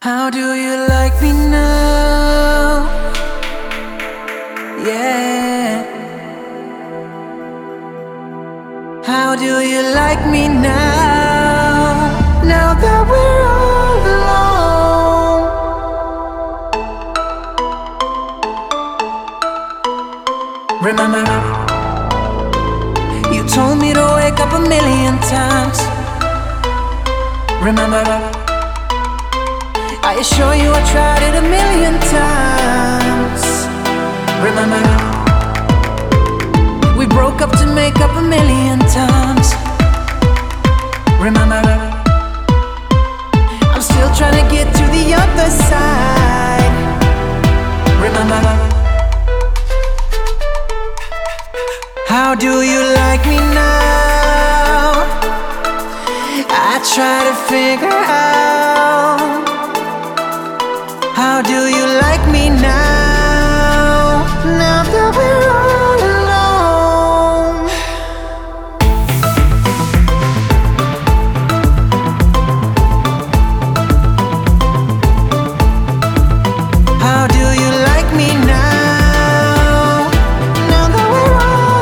How do you like me now? Yeah. How do you like me now? Now that we're all alone. Remember, you told me to wake up a million times. Remember, I assure you I tried it a million times. Remember, we broke up to make up a million times. Remember, I'm still trying to get to the other side. Remember, how do you like me now? I try to figure out. How do you like me now? Now that we're all alone. How do you like me now? Now that we're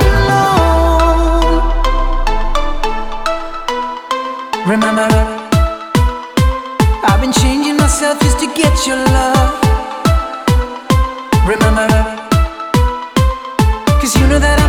all alone. Remember, I've been changing myself just to get your love. Remember, 'cause you know that I'm